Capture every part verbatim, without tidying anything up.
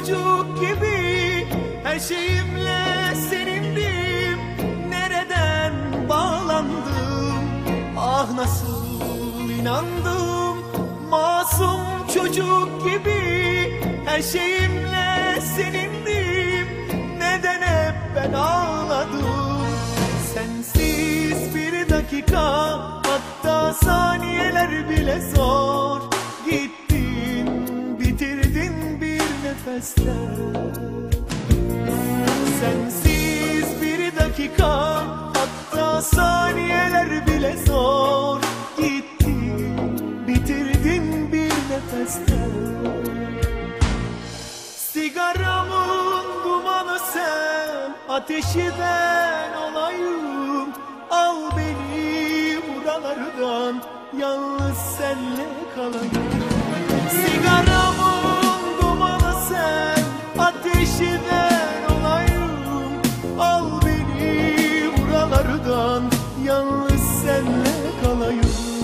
çocuk gibi her şeyimle senindim. Nereden bağlandım, ah nasıl inandım. Masum çocuk gibi her şeyimle senindim. Neden hep ben ağladım? Sensiz bir dakika, hatta saniyeler bile zor. Gittin, bitirdin bir nefeste. Sensiz bir dakika, hatta saniyeler bile zor. Gittin, bitirdin bir nefeste. Sigaramın dumanı sen, ateşi ben olayım. Al beni buralardan, yalnız senle kalayım. Sigaramın dumanı sen, ateşi ben olayım. Al beni buralardan, yalnız senle kalayım.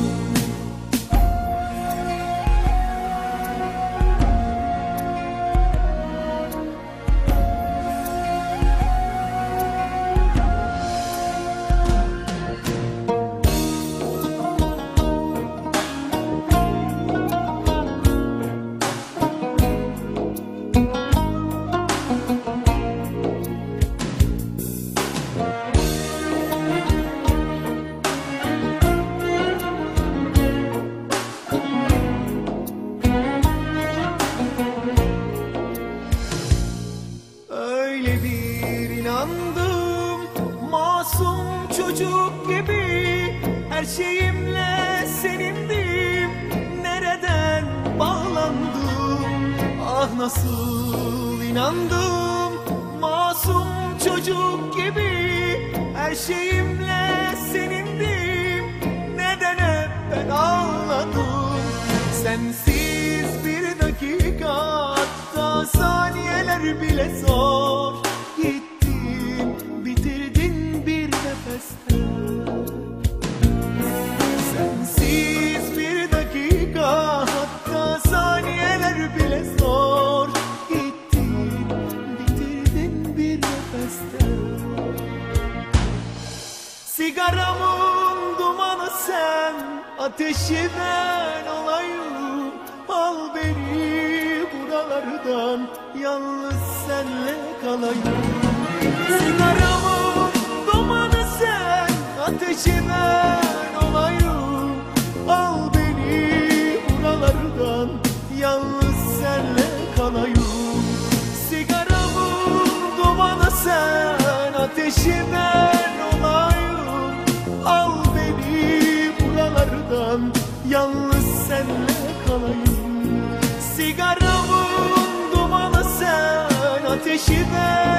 Öyle bir inandım, masum çocuk gibi her şeyimle senindim. Nereden bağlandım, ah nasıl inandım. Masum çocuk gibi her şeyimle senindim. Neden hep ben ağladım? Sensiz bir dakika, hatta saniyeler bile zor. Gittin, bitirdin bir nefeste. Sensiz bir dakika, hatta saniyeler bile zor. Gittin, bitirdin bir nefeste. Sigaramın dumanı sen, ateşi ben olayım. Al beni buralardan, yalnız senle kalayım. Sigaramın dumanı sen, ateşi ben olayım. Al beni buralardan, yalnız senle kalayım. Sigaramın dumanı sen, ateşi ben olayım. Al beni buralardan, yalnız senle kalayım. Sigaramın dumanı sen, ateşi ben